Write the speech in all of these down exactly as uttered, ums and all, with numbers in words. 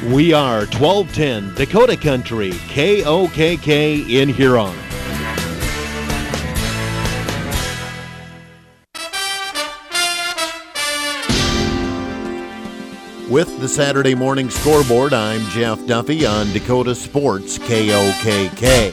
We are twelve ten Dakota Country, K O K K in Huron. With the Saturday morning scoreboard, I'm Jeff Duffy on Dakota Sports, K O K K.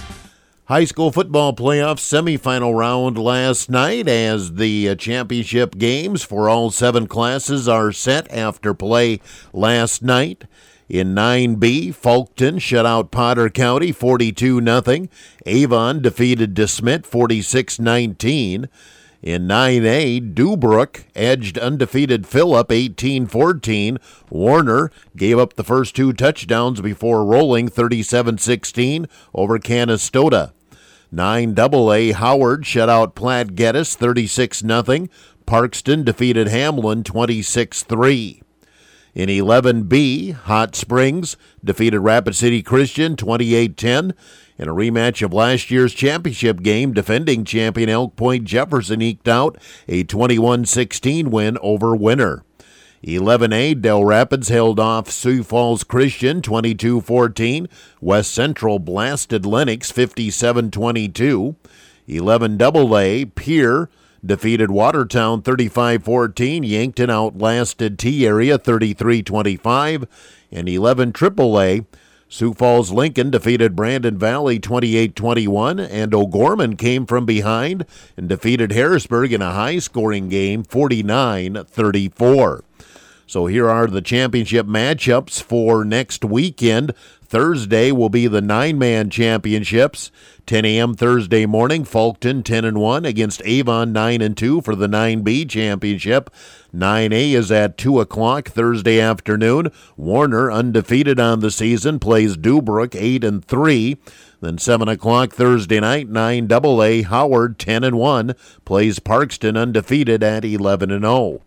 High school football playoff semifinal round last night as the championship games for all seven classes are set after play last night. In nine B, Fulton shut out Potter County forty-two nothing. Avon defeated DeSmet forty-six nineteen. In nine A, Dubrook edged undefeated Phillip eighteen fourteen. Warner gave up the first two touchdowns before rolling thirty-seven sixteen over Canastota. nine double A, Howard shut out Platte Geddes thirty-six nothing. Parkston defeated Hamlin twenty-six three. In eleven B, Hot Springs defeated Rapid City Christian twenty-eight ten. In a rematch of last year's championship game, defending champion Elk Point Jefferson eked out a twenty-one sixteen win over Winter. eleven A, Del Rapids held off Sioux Falls Christian twenty-two fourteen. West Central blasted Lennox fifty-seven twenty-two. eleven double A, Pierre defeated Watertown thirty-five fourteen. Yankton outlasted T-Area thirty-three twenty-five. And eleven triple A, Sioux Falls Lincoln defeated Brandon Valley twenty-eight twenty-one, and O'Gorman came from behind and defeated Harrisburg in a high-scoring game forty-nine thirty-four. So here are the championship matchups for next weekend. Thursday will be the nine-man championships. ten a.m. Thursday morning, Fulton ten and one against Avon nine and two for the nine B championship. nine A is at two o'clock Thursday afternoon. Warner, undefeated on the season, plays Dubrook eight and three. Then seven o'clock Thursday night, nine double A, Howard ten and one plays Parkston, undefeated at eleven and oh.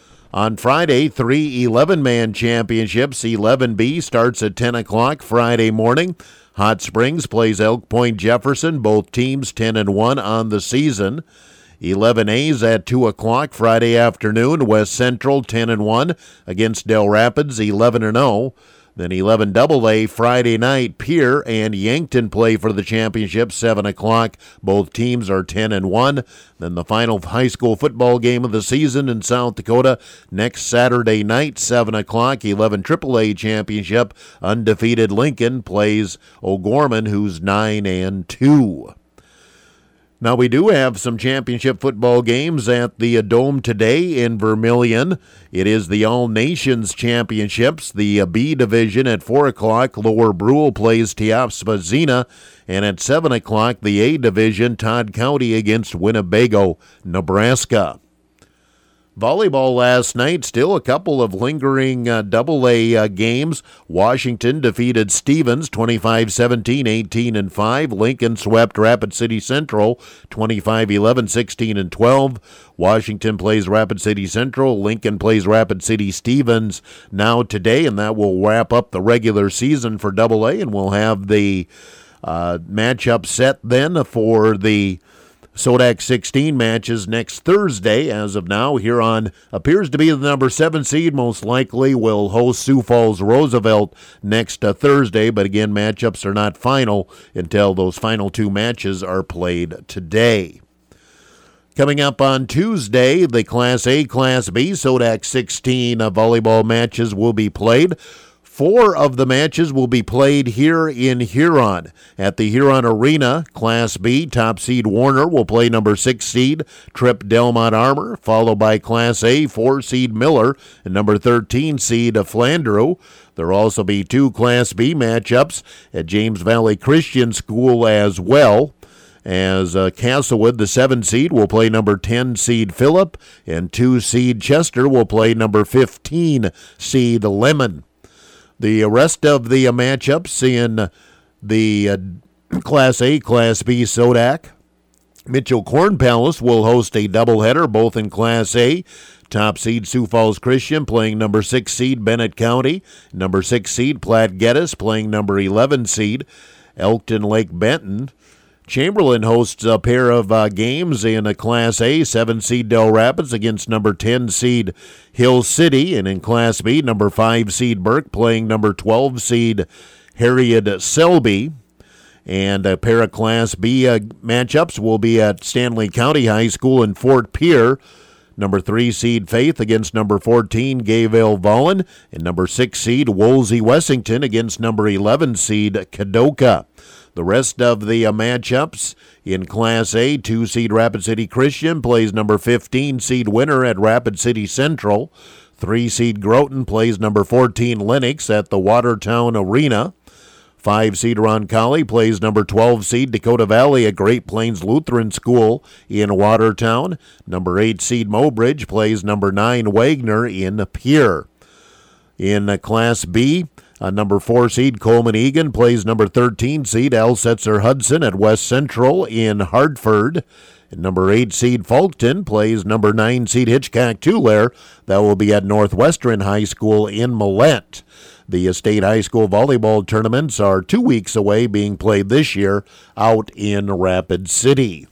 On Friday, three eleven-man championships. eleven B starts at ten o'clock Friday morning. Hot Springs plays Elk Point Jefferson, both teams ten and one on the season. eleven A's at two o'clock Friday afternoon. West Central ten and one against Del Rapids, eleven and oh. Then eleven double A Friday night, Pierre and Yankton play for the championship, seven o'clock. Both teams are ten and one. Then the final high school football game of the season in South Dakota next Saturday night, seven o'clock. eleven triple A championship, undefeated Lincoln plays O'Gorman, who's nine and two. Now, we do have some championship football games at the Dome today in Vermilion. It is the All-Nations Championships. The B division at four o'clock, Lower Brule plays Teofspa-Xena. And at seven o'clock, the A division, Todd County against Winnebago, Nebraska. Volleyball last night, still a couple of lingering uh, double A uh, games. Washington defeated Stevens twenty-five seventeen, eighteen and five. Lincoln swept Rapid City Central twenty-five eleven, sixteen and twelve. Washington plays Rapid City Central. Lincoln plays Rapid City Stevens now today, and that will wrap up the regular season for double A, and we'll have the uh, matchup set then for the Sodak sixteen matches next Thursday. As of now, Huron appears to be the number seven seed. Most likely will host Sioux Falls Roosevelt next uh, Thursday, but again, matchups are not final until those final two matches are played today. Coming up on Tuesday, the Class A, Class B, Sodak sixteen uh, volleyball matches will be played. Four of the matches will be played here in Huron. At the Huron Arena, Class B, top seed Warner will play number six seed Trip Delmont Armor, followed by Class A, four seed Miller, and number thirteen seed Flandreau. There will also be two Class B matchups at James Valley Christian School as well, as uh, Castlewood, the seven seed, will play number ten seed Phillip, and two seed Chester will play number fifteen seed Lemon. The rest of the uh, matchups in the uh, Class A, Class B Sodak. Mitchell Corn Palace will host a doubleheader, both in Class A. Top seed Sioux Falls Christian playing number six seed Bennett County. Number six seed Platte Geddes playing number eleven seed Elkton Lake Benton. Chamberlain hosts a pair of uh, games in a Class A, seven seed Del Rapids against number ten seed Hill City, and in Class B, number five seed Burke playing number twelve seed Harriet Selby. And a pair of Class B uh, matchups will be at Stanley County High School in Fort Pierre. Number three seed Faith against number fourteen Gayville Vollen, and number six seed Woolsey Wessington against number eleven seed Kadoka. The rest of the uh, matchups in Class A, two seed Rapid City Christian plays number fifteen seed Winter at Rapid City Central. three seed Groton plays number fourteen Lennox at the Watertown Arena. five seed Roncalli plays number twelve seed Dakota Valley at Great Plains Lutheran School in Watertown. Number eight seed Mobridge plays number nine Wagner in Pierre. In uh, Class B, uh, number four seed Coleman Egan plays number thirteen seed Alsetzer Hudson at West Central in Hartford. And number eight seed Fulton plays number nine seed Hitchcock Tulare. That will be at Northwestern High School in Millette. The state high school volleyball tournaments are two weeks away, being played this year out in Rapid City.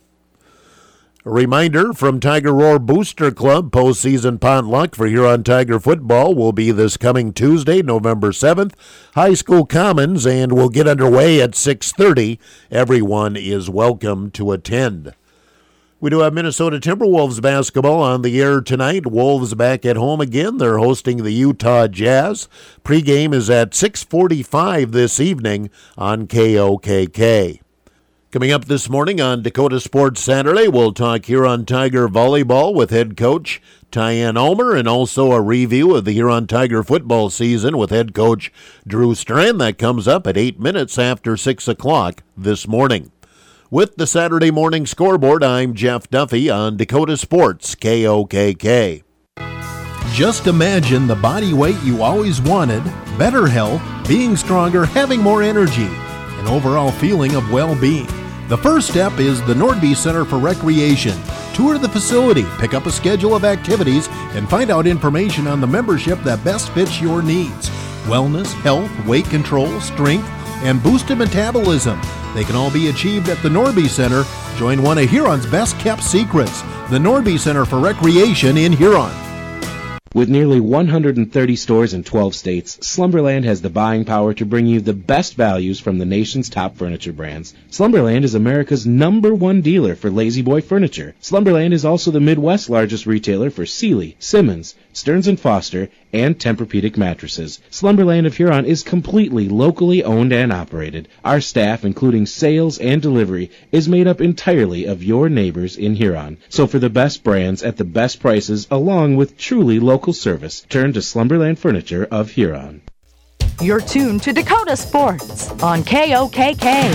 A reminder from Tiger Roar Booster Club, postseason potluck for Huron Tiger football will be this coming Tuesday, November seventh, High School Commons, and will get underway at six thirty. Everyone is welcome to attend. We do have Minnesota Timberwolves basketball on the air tonight. Wolves back at home again. They're hosting the Utah Jazz. Pregame is at six forty-five this evening on K O K K. Coming up this morning on Dakota Sports Saturday, we'll talk Huron Tiger volleyball with head coach Tyann Ulmer, and also a review of the Huron Tiger football season with head coach Drew Strand. That comes up at eight minutes after six o'clock this morning. With the Saturday morning scoreboard, I'm Jeff Duffy on Dakota Sports K O K K. Just imagine the body weight you always wanted, better health, being stronger, having more energy, an overall feeling of well-being. The first step is the Nordby Center for Recreation. Tour the facility, pick up a schedule of activities, and find out information on the membership that best fits your needs. Wellness, health, weight control, strength, and boosted metabolism. They can all be achieved at the Nordby Center. Join one of Huron's best-kept secrets, the Nordby Center for Recreation in Huron. With nearly one hundred thirty stores in twelve states, Slumberland has the buying power to bring you the best values from the nation's top furniture brands. Slumberland is America's number one dealer for Lazy Boy furniture. Slumberland is also the Midwest's largest retailer for Sealy, Simmons, Stearns and Foster, and Tempur-Pedic mattresses. Slumberland of Huron is completely locally owned and operated. Our staff, including sales and delivery, is made up entirely of your neighbors in Huron. So for the best brands at the best prices, along with truly local service, turn to Slumberland Furniture of Huron. You're tuned to Dakota Sports on K O K K.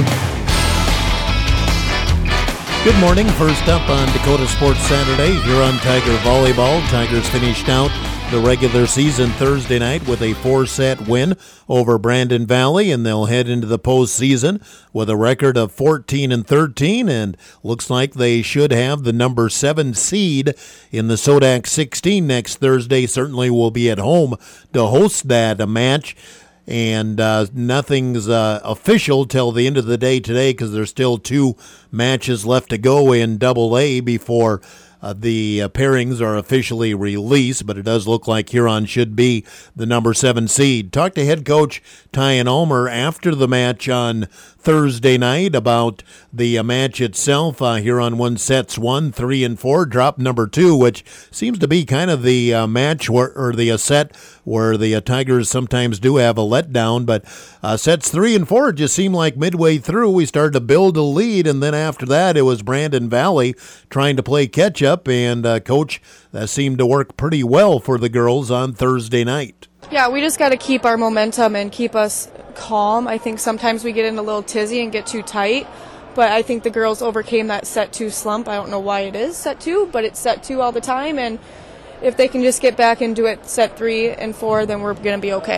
Good morning. First up on Dakota Sports Saturday, Huron Tiger volleyball. Tigers finished out the regular season Thursday night with a four-set win over Brandon Valley, and they'll head into the postseason with a record of fourteen and thirteen, and looks like they should have the number seven seed in the Sodak sixteen next Thursday. Certainly will be at home to host that match. And uh, nothing's uh, official till the end of the day today because there's still two matches left to go in Double A before uh, the uh, pairings are officially released. But it does look like Huron should be the number seven seed. Talked to head coach Tyann Ulmer after the match on Thursday night about the uh, match itself. Uh, Huron won sets one, three, and four, dropped number two, which seems to be kind of the uh, match where, or the uh, set where the uh, Tigers sometimes do have a letdown. But uh, sets three and four just seemed like midway through we started to build a lead, and then after that it was Brandon Valley trying to play catch up, and uh, coach that seemed to work pretty well for the girls on Thursday night. Yeah, we just got to keep our momentum and keep us calm. I think sometimes we get in a little tizzy and get too tight, but I think the girls overcame that set two slump. I don't know why it is set two, but it's set two all the time, and if they can just get back and do it set three and four, then we're going to be okay.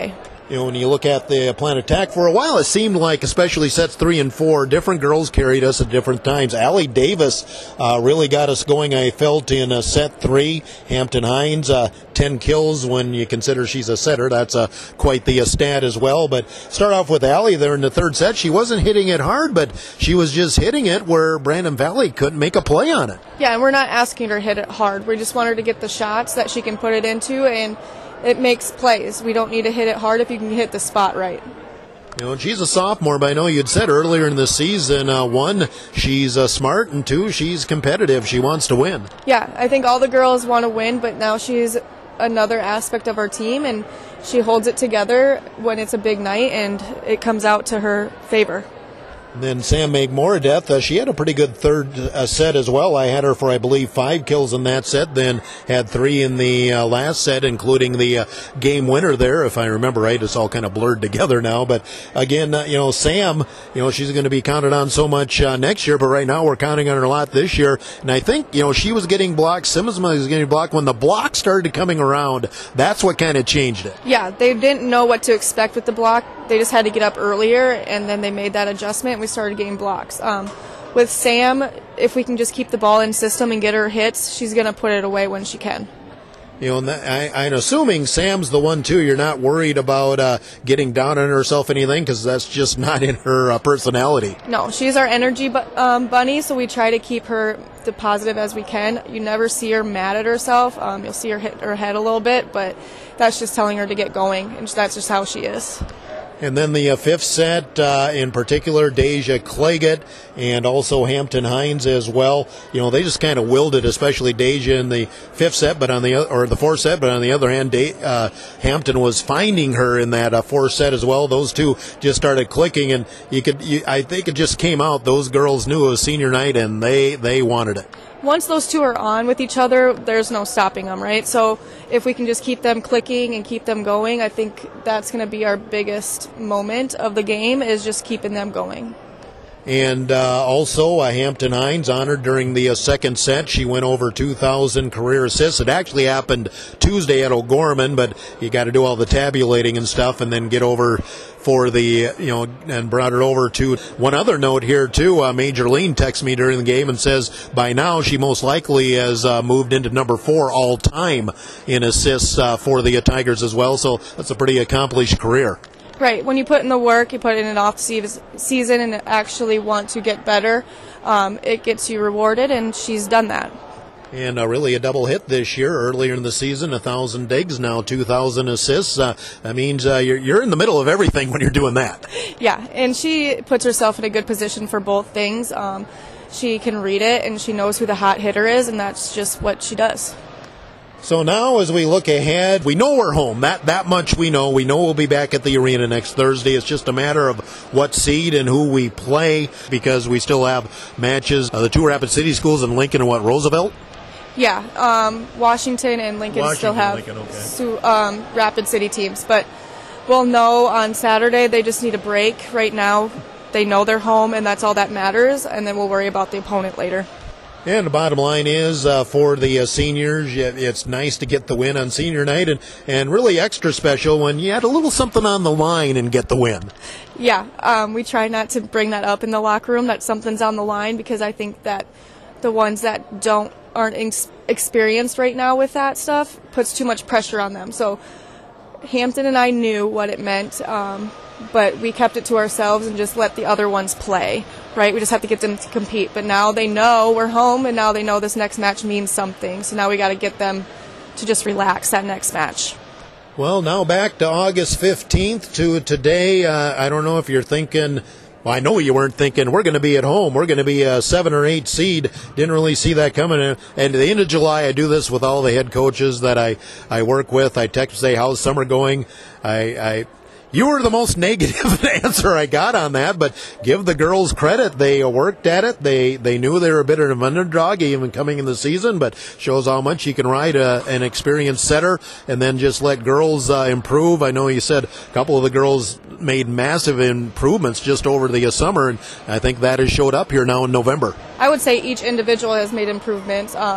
You know, when you look at the Plant Attack, for a while it seemed like, especially sets three and four, different girls carried us at different times. Allie Davis uh, really got us going, I felt, in uh, set three. Hampton Hines, uh, ten kills when you consider she's a setter. That's uh, quite the uh, stat as well. But start off with Allie there in the third set. She wasn't hitting it hard, but she was just hitting it where Brandon Valley couldn't make a play on it. Yeah, and we're not asking her to hit it hard. We just want her to get the shots that she can put it into, and it makes plays. We don't need to hit it hard if you can hit the spot right. You know, and she's a sophomore, but I know you'd said earlier in the season, uh, one, she's uh, smart, and two, she's competitive. She wants to win. Yeah, I think all the girls want to win, but now she's another aspect of our team, and she holds it together when it's a big night, and it comes out to her favor. And then Sam Magmoradeth, uh, she had a pretty good third uh, set as well. I had her for, I believe, five kills in that set, then had three in the uh, last set, including the uh, game winner there, if I remember right. It's all kind of blurred together now. But again, uh, you know, Sam, you know, she's going to be counted on so much uh, next year, but right now we're counting on her a lot this year. And I think, you know, she was getting blocked, Simmons was getting blocked. When the block started coming around, that's what kind of changed it. Yeah, they didn't know what to expect with the block. They just had to get up earlier, and then they made that adjustment, and we started getting blocks. Um, with Sam, if we can just keep the ball in system and get her hits, she's going to put it away when she can. You know, and that, I, I'm assuming Sam's the one, too. You're not worried about uh, getting down on herself anything, because that's just not in her uh, personality. No, she's our energy bu- um, bunny, so we try to keep her the positive as we can. You never see her mad at herself. Um, you'll see her hit her head a little bit, but that's just telling her to get going, and that's just how she is. And then the uh, fifth set, uh, in particular, Deja Claggett and also Hampton Hines as well. You know, they just kind of willed it, especially Deja in the fifth set, but on the or the fourth set. But on the other hand, De- uh, Hampton was finding her in that uh, fourth set as well. Those two just started clicking, and you could, you, I think, it just came out. Those girls knew it was senior night, and they they wanted it. Once those two are on with each other, there's no stopping them, right? So if we can just keep them clicking and keep them going, I think that's going to be our biggest moment of the game, is just keeping them going. And uh, also, uh, Hampton Hines honored during the uh, second set. She went over two thousand career assists. It actually happened Tuesday at O'Gorman, but you got to do all the tabulating and stuff and then get over for the, you know, and brought her over to one other note here, too. Uh, Major Lean texts me during the game and says by now she most likely has uh, moved into number four all time in assists uh, for the uh, Tigers as well. So that's a pretty accomplished career. Right. When you put in the work, you put in an off season and actually want to get better, um, it gets you rewarded, and she's done that. And uh, really a double hit this year. Earlier in the season, one thousand digs, now two thousand assists. Uh, that means uh, you're, you're in the middle of everything when you're doing that. Yeah, and she puts herself in a good position for both things. Um, she can read it, and she knows who the hot hitter is, and that's just what she does. So now as we look ahead, we know we're home. That that much we know. We know we'll be back at the arena next Thursday. It's just a matter of what seed and who we play, because we still have matches. Uh, the two Rapid City schools in Lincoln and what, Roosevelt? Yeah, um, Washington and Lincoln Washington, still have Lincoln, okay. su- um, Rapid City teams. But we'll know on Saturday. They just need a break. Right now they know they're home, and that's all that matters, and then we'll worry about the opponent later. And the bottom line is, uh, for the uh, seniors, it's nice to get the win on senior night, and, and really extra special when you had a little something on the line and get the win. Yeah, um, we try not to bring that up in the locker room, that something's on the line, because I think that the ones that don't aren't ex- experienced right now with that stuff puts too much pressure on them. So Hampton and I knew what it meant, um, but we kept it to ourselves and just let the other ones play, right? We just have to get them to compete. But now they know we're home, and now they know this next match means something. So now we got to get them to just relax that next match. Well, now back to August fifteenth to today. Uh, I don't know if you're thinking, well, I know you weren't thinking we're going to be at home. We're going to be a seven or eight seed. Didn't really see that coming. And at the end of July, I do this with all the head coaches that I, I work with. I text, say, how's summer going? I, I You were the most negative answer I got on that, but give the girls credit. They worked at it. They they knew they were a bit of an underdog even coming in the season, but shows how much you can ride a, an experienced setter and then just let girls uh, improve. I know you said a couple of the girls made massive improvements just over the uh, summer, and I think that has showed up here now in November. I would say each individual has made improvements. Um,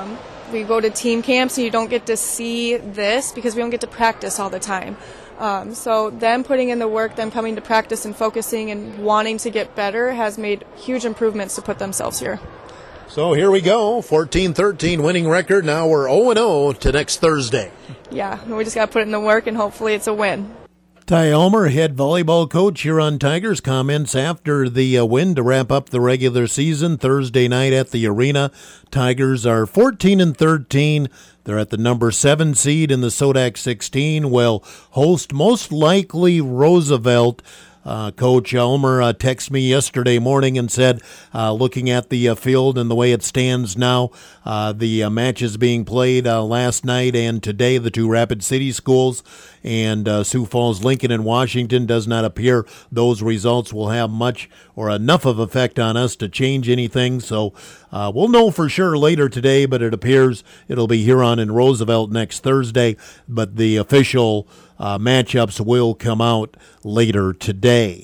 we go to team camps and you don't get to see this because we don't get to practice all the time. Um, so them putting in the work, them coming to practice and focusing and wanting to get better has made huge improvements to put themselves here. So here we go, fourteen thirteen winning record. Now we're oh and oh to next Thursday. Yeah, we just got to put in the work and hopefully it's a win. Ty Elmer, head volleyball coach here on Tigers, comments after the uh, win to wrap up the regular season Thursday night at the arena. Tigers are fourteen and thirteen. They're at the number seven seed in the Sodak sixteen. Will host most likely Roosevelt. Uh, Coach Elmer uh, texted me yesterday morning and said, uh, looking at the uh, field and the way it stands now, uh, the uh, matches being played uh, last night and today, the two Rapid City schools and uh, Sioux Falls, Lincoln, and Washington, does not appear those results will have much or enough of effect on us to change anything. So uh, we'll know for sure later today, but it appears it'll be Huron and Roosevelt next Thursday, but the official Uh, matchups will come out later today.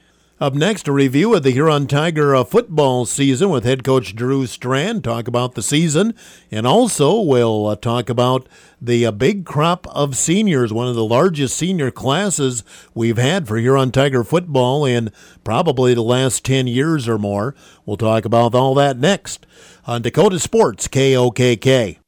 Up next, a review of the Huron Tiger uh, football season with head coach Drew Strand. Talk about the season, and also we'll uh, talk about the uh, big crop of seniors, one of the largest senior classes we've had for Huron Tiger football in probably the last ten years or more. We'll talk about all that next on Dakota Sports, K O K K.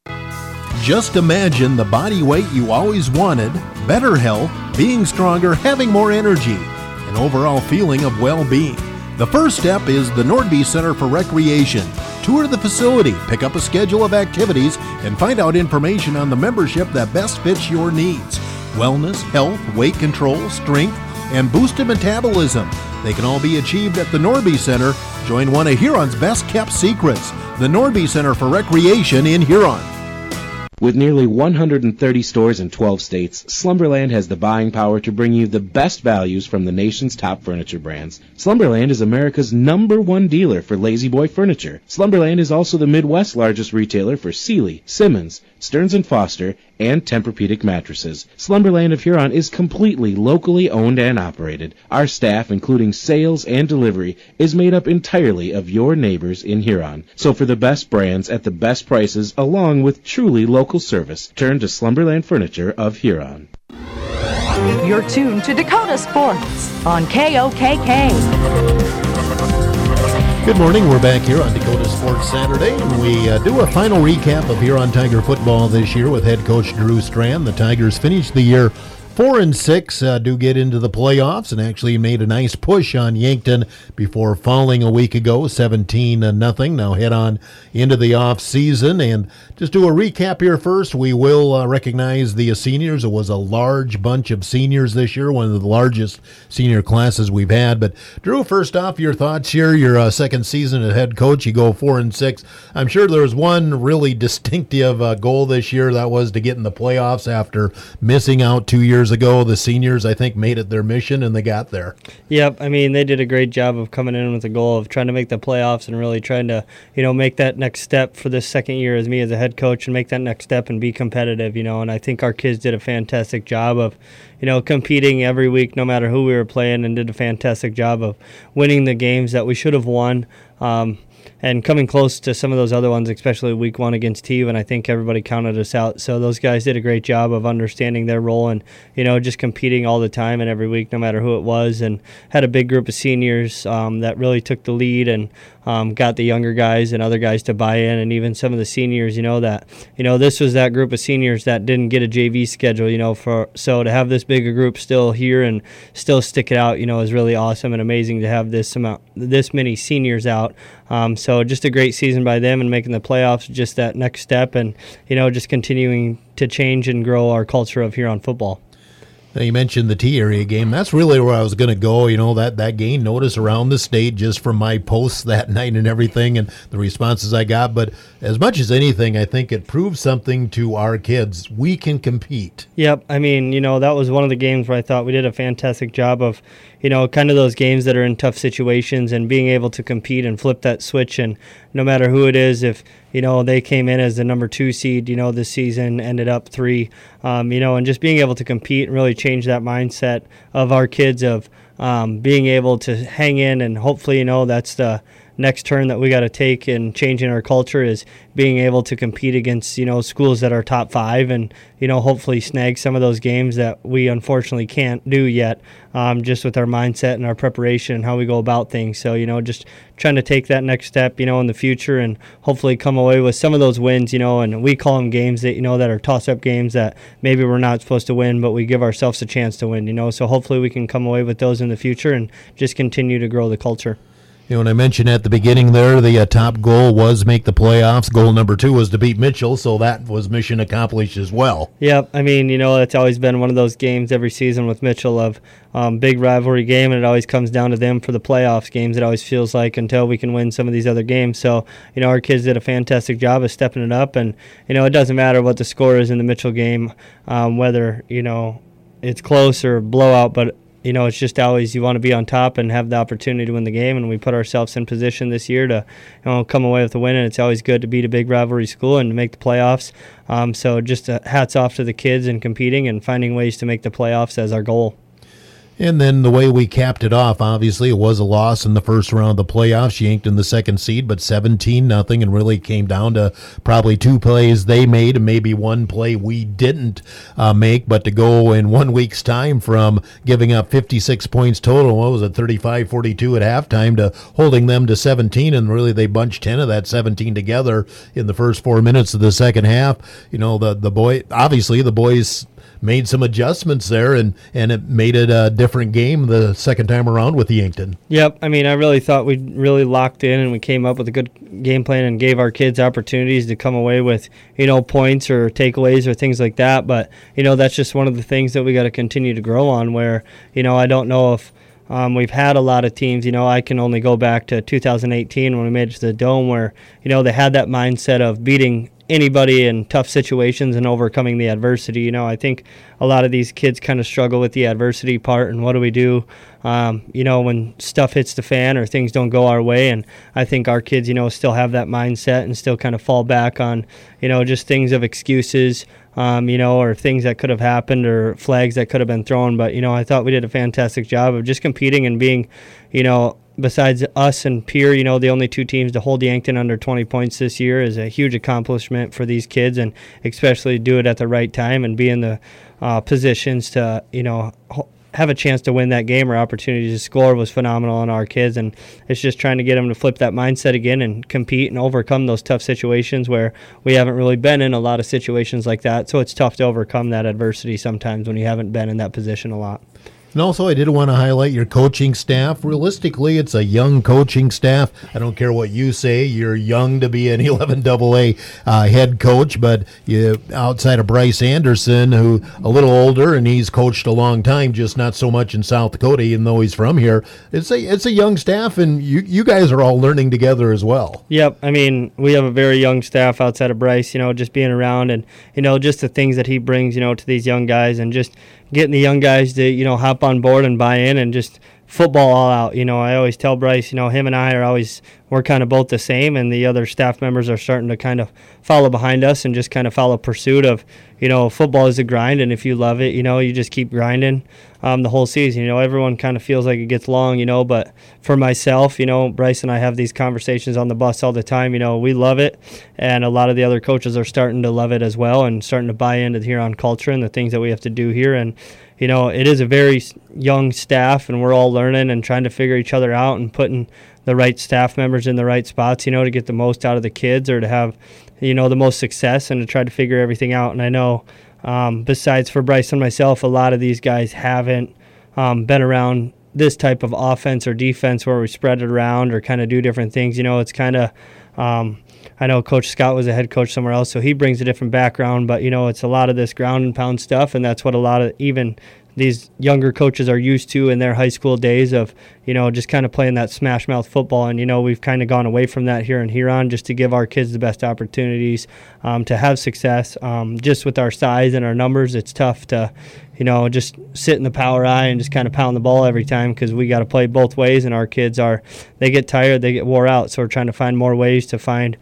Just imagine the body weight you always wanted, better health, being stronger, having more energy, an overall feeling of well-being. The first step is the Nordby Center for Recreation. Tour the facility, pick up a schedule of activities, and find out information on the membership that best fits your needs. Wellness, health, weight control, strength, and boosted metabolism. They can all be achieved at the Nordby Center. Join one of Huron's best-kept secrets, the Nordby Center for Recreation in Huron. With nearly one hundred thirty stores in twelve states, Slumberland has the buying power to bring you the best values from the nation's top furniture brands. Slumberland is America's number one dealer for Lazy Boy furniture. Slumberland is also the Midwest's largest retailer for Sealy, Simmons, Stearns and Foster, and Tempur-Pedic mattresses. Slumberland of Huron is completely locally owned and operated. Our staff, including sales and delivery, is made up entirely of your neighbors in Huron. So for the best brands at the best prices, along with truly local service, turn to Slumberland Furniture of Huron. You're tuned to Dakota Sports on K O K K. Good morning. We're back here on Dakota Sports Saturday, and we uh, do a final recap of Huron Tiger football this year with head coach Drew Strand. The Tigers finished the year four and six, uh, do get into the playoffs, and actually made a nice push on Yankton before falling a week ago, seventeen nothing. Now head on into the off season, and just do a recap here first. We will uh, recognize the uh, seniors. It was a large bunch of seniors this year, one of the largest senior classes we've had. But Drew, first off, your thoughts here. Your uh, second season as head coach, you go four and six. I'm sure there was one really distinctive uh, goal this year, that was to get in the playoffs after missing out two years ago. The seniors, I think, made it their mission, and they got there. Yep, I mean, they did a great job of coming in with the goal of trying to make the playoffs and really trying to, you know, make that next step for this second year as me as a head coach and make that next step and be competitive, you know. And I think our kids did a fantastic job of, you know, competing every week no matter who we were playing, and did a fantastic job of winning the games that we should have won. Um, and coming close to some of those other ones, especially week one against T V, and I think everybody counted us out. So those guys did a great job of understanding their role and, you know, just competing all the time and every week, no matter who it was, and had a big group of seniors um, that really took the lead and um, got the younger guys and other guys to buy in, and even some of the seniors, you know, that, you know, this was that group of seniors that didn't get a J V schedule, you know, for so to have this big a group still here and still stick it out, you know, is really awesome and amazing to have this amount, this many seniors out. Um, so just a great season by them, and making the playoffs just that next step, and, you know, just continuing to change and grow our culture of Huron football. Now, you mentioned the T area game. That's really where I was going to go. You know, that, that gained notice around the state just from my posts that night and everything and the responses I got. But as much as anything, I think it proves something to our kids. We can compete. Yep. I mean, you know, that was one of the games where I thought we did a fantastic job of, you know, kind of those games that are in tough situations and being able to compete and flip that switch. And no matter who it is, if, you know, they came in as the number two seed, you know, this season, ended up three, um, you know, and just being able to compete and really change that mindset of our kids of um, being able to hang in, and hopefully, you know, that's the next turn that we got to take in changing our culture is being able to compete against, you know, schools that are top five and, you know, hopefully snag some of those games that we unfortunately can't do yet, um, just with our mindset and our preparation and how we go about things. So, you know, just trying to take that next step, you know, in the future and hopefully come away with some of those wins, you know, and we call them games that, you know, that are toss-up games that maybe we're not supposed to win, but we give ourselves a chance to win, you know. So hopefully we can come away with those in the future and just continue to grow the culture. You know, when I mentioned at the beginning there, the uh, top goal was make the playoffs. Goal number two was to beat Mitchell, so that was mission accomplished as well. Yep. I mean, you know, it's always been one of those games every season with Mitchell of um, big rivalry game, and it always comes down to them for the playoffs games, it always feels like, until we can win some of these other games. So, you know, our kids did a fantastic job of stepping it up, and, you know, it doesn't matter what the score is in the Mitchell game, um, whether, you know, it's close or blowout, but you know, it's just always you want to be on top and have the opportunity to win the game, and we put ourselves in position this year to, you know, come away with a win, and it's always good to beat a big rivalry school and to make the playoffs. Um, so just uh, hats off to the kids and competing and finding ways to make the playoffs as our goal. And then the way we capped it off, obviously, it was a loss in the first round of the playoffs. Yanked in the second seed, but seventeen nothing, and really came down to probably two plays they made and maybe one play we didn't uh, make. But to go in one week's time from giving up fifty-six points total, what was it, thirty-five forty-two at halftime, to holding them to seventeen, and really they bunched ten of that seventeen together in the first four minutes of the second half. You know, the, the boy, obviously the boys made some adjustments there, and, and it made it a different game the second time around with Yankton. Yep. I mean, I really thought we really locked in and we came up with a good game plan and gave our kids opportunities to come away with, you know, points or takeaways or things like that. But, you know, that's just one of the things that we got to continue to grow on where, you know, I don't know if Um, we've had a lot of teams, you know, I can only go back to two thousand eighteen when we made it to the Dome where, you know, they had that mindset of beating anybody in tough situations and overcoming the adversity. You know, I think a lot of these kids kind of struggle with the adversity part and what do we do, um, you know, when stuff hits the fan or things don't go our way. And I think our kids, you know, still have that mindset and still kind of fall back on, you know, just things of excuses, um, you know, or things that could have happened or flags that could have been thrown. But, you know, I thought we did a fantastic job of just competing and being, you know, besides us and Pierre, you know, the only two teams to hold Yankton under twenty points this year is a huge accomplishment for these kids, and especially do it at the right time and be in the uh, positions to, you know, have a chance to win that game or opportunity to score was phenomenal on our kids. And it's just trying to get them to flip that mindset again and compete and overcome those tough situations where we haven't really been in a lot of situations like that. So it's tough to overcome that adversity sometimes when you haven't been in that position a lot. And also, I did want to highlight your coaching staff. Realistically, it's a young coaching staff. I don't care what you say. You're young to be an eleven double A uh, head coach, but you, outside of Bryce Anderson, who a little older, and he's coached a long time, just not so much in South Dakota, even though he's from here. It's a it's a young staff, and you, you guys are all learning together as well. Yep. I mean, we have a very young staff outside of Bryce, you know, just being around and, you know, just the things that he brings, you know, to these young guys and just getting the young guys to, you know, hop on board and buy in and just football all out. You know, I always tell Bryce, you know, him and I are always, we're kind of both the same, and the other staff members are starting to kind of follow behind us and just kind of follow pursuit of, you know, football is a grind, and if you love it, you know, you just keep grinding um, the whole season. You know, everyone kind of feels like it gets long, you know, but for myself, you know, Bryce and I have these conversations on the bus all the time. You know, we love it, and a lot of the other coaches are starting to love it as well and starting to buy into the Huron culture and the things that we have to do here. And you know, it is a very young staff, and we're all learning and trying to figure each other out and putting the right staff members in the right spots, you know, to get the most out of the kids or to have, you know, the most success and to try to figure everything out. And I know um, besides for Bryce and myself, a lot of these guys haven't um, been around this type of offense or defense where we spread it around or kind of do different things. You know, it's kind of um, I know Coach Scott was a head coach somewhere else, so he brings a different background, but, you know, it's a lot of this ground and pound stuff, and that's what a lot of even these younger coaches are used to in their high school days of, you know, just kind of playing that smash mouth football. And, you know, we've kind of gone away from that here in Huron just to give our kids the best opportunities um, to have success. Um, just with our size and our numbers, it's tough to, you know, just sit in the power eye and just kind of pound the ball every time because we got to play both ways, and our kids are, they get tired, they get wore out. So we're trying to find more ways to find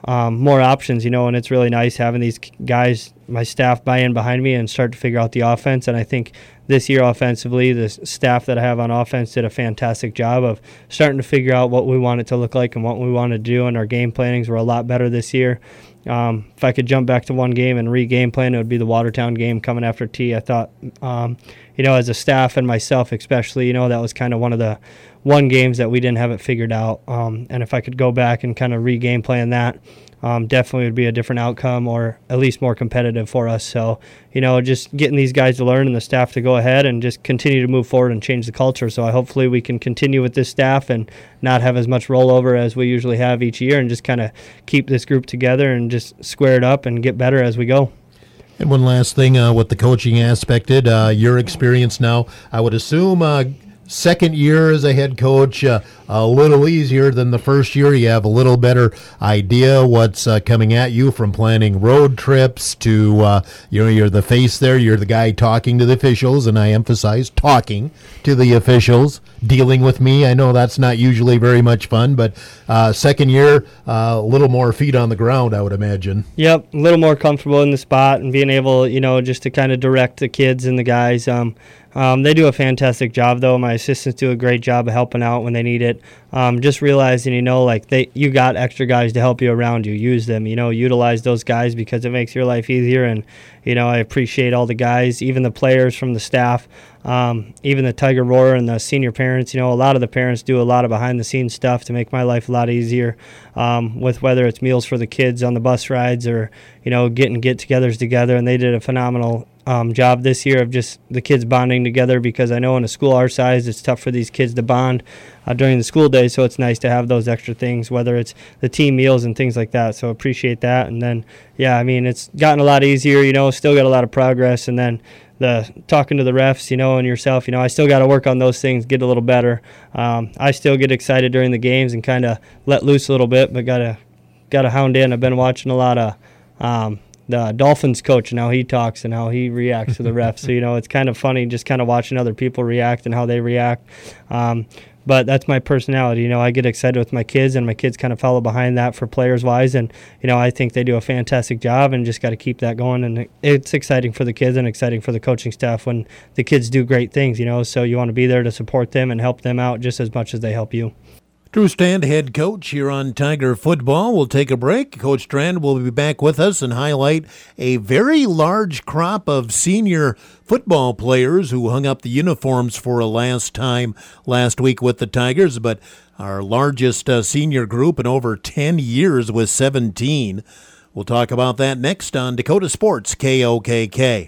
um, more options, you know, and it's really nice having these guys, my staff, buy in behind me and start to figure out the offense. And I think this year offensively, the staff that I have on offense did a fantastic job of starting to figure out what we want it to look like and what we want to do, and our game plannings were a lot better this year. Um, if I could jump back to one game and re-game plan, it would be the Watertown game coming after T. I thought, um, you know, as a staff and myself especially, you know, that was kind of one of the one games that we didn't have it figured out. Um, and if I could go back and kind of re-game plan that, um, definitely would be a different outcome, or at least more competitive for us. So, you know, just getting these guys to learn and the staff to go ahead and just continue to move forward and change the culture. So I hopefully we can continue with this staff and not have as much rollover as we usually have each year, and just kind of keep this group together and just square it up and get better as we go. And one last thing uh, with the coaching aspect, uh, your experience now, I would assume uh, second year as a head coach, uh, a little easier than the first year. You have a little better idea what's uh, coming at you, from planning road trips to, uh, you know, you're the face there. You're the guy talking to the officials, and I emphasize talking to the officials, dealing with me. I know that's not usually very much fun, but uh, second year, uh, a little more feet on the ground, I would imagine. Yep, a little more comfortable in the spot and being able, you know, just to kind of direct the kids and the guys. Um, Um, they do a fantastic job, though. My assistants do a great job of helping out when they need it. Um, just realizing, you know, like they, you got extra guys to help you around you. Use them, you know, utilize those guys, because it makes your life easier. And, you know, I appreciate all the guys, even the players from the staff, um, even the Tiger Roar and the senior parents. You know, a lot of the parents do a lot of behind-the-scenes stuff to make my life a lot easier, um, with whether it's meals for the kids on the bus rides or, you know, getting get-togethers together. And they did a phenomenal Um, job this year of just the kids bonding together, because I know in a school our size it's tough for these kids to bond uh, during the school day, so it's nice to have those extra things, whether it's the team meals and things like that. So appreciate that. And then, yeah, I mean, it's gotten a lot easier, you know, still got a lot of progress. And then the talking to the refs, you know, and yourself, you know, I still got to work on those things, get a little better. Um, I still get excited during the games and kind of let loose a little bit, but got to got to hound in. I've been watching a lot of um, the Dolphins coach and how he talks and how he reacts to the refs. So, you know, it's kind of funny just kind of watching other people react and how they react. Um, but that's my personality. You know, I get excited with my kids, and my kids kind of follow behind that for players-wise. And, you know, I think they do a fantastic job, and just got to keep that going. And it's exciting for the kids and exciting for the coaching staff when the kids do great things, you know. So you want to be there to support them and help them out just as much as they help you. Drew Strand, head coach here on Tiger Football. We'll take a break. Coach Strand will be back with us and highlight a very large crop of senior football players who hung up the uniforms for a last time last week with the Tigers, but our largest uh, senior group in over ten years was seventeen. We'll talk about that next on Dakota Sports K O K K.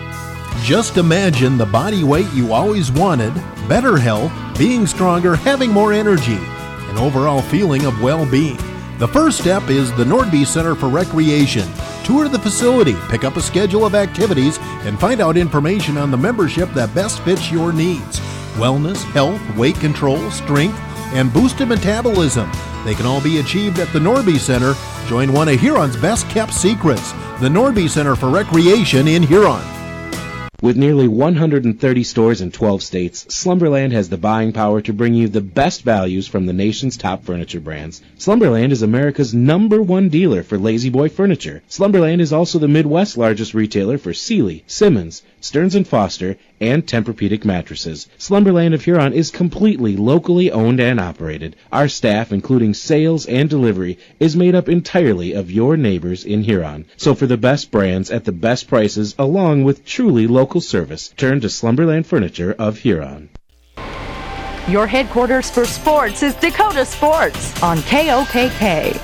Just imagine the body weight you always wanted, better health, being stronger, having more energy, an overall feeling of well-being. The first step is the Nordby Center for Recreation. Tour the facility, pick up a schedule of activities, and find out information on the membership that best fits your needs. Wellness, health, weight control, strength, and boosted metabolism. They can all be achieved at the Nordby Center. Join one of Huron's best-kept secrets, the Nordby Center for Recreation in Huron. With nearly one hundred thirty stores in twelve states, Slumberland has the buying power to bring you the best values from the nation's top furniture brands. Slumberland is America's number one dealer for Lazy Boy furniture. Slumberland is also the Midwest's largest retailer for Sealy, Simmons, Stearns and Foster, and Tempur-Pedic mattresses. Slumberland of Huron is completely locally owned and operated. Our staff, including sales and delivery, is made up entirely of your neighbors in Huron. So for the best brands at the best prices, along with truly local service, turn to Slumberland Furniture of Huron. Your headquarters for sports is Dakota Sports on K O K K.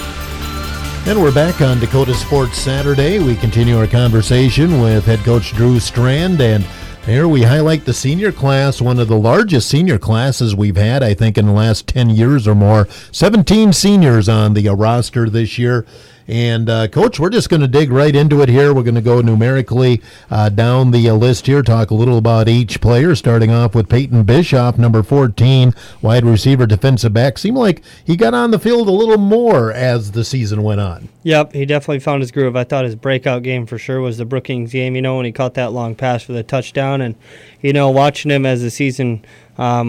And we're back on Dakota Sports Saturday. We continue our conversation with head coach Drew Strand, and here we highlight the senior class, one of the largest senior classes we've had, I think, in the last ten years or more. seventeen seniors on the uh, roster this year. And, uh, Coach, we're just going to dig right into it here. We're going to go numerically uh, down the uh, list here, talk a little about each player, starting off with Peyton Bischoff, number fourteen, wide receiver, defensive back. Seemed like he got on the field a little more as the season went on. Yep, he definitely found his groove. I thought his breakout game for sure was the Brookings game, you know, when he caught that long pass for the touchdown. And, you know, watching him as the season um,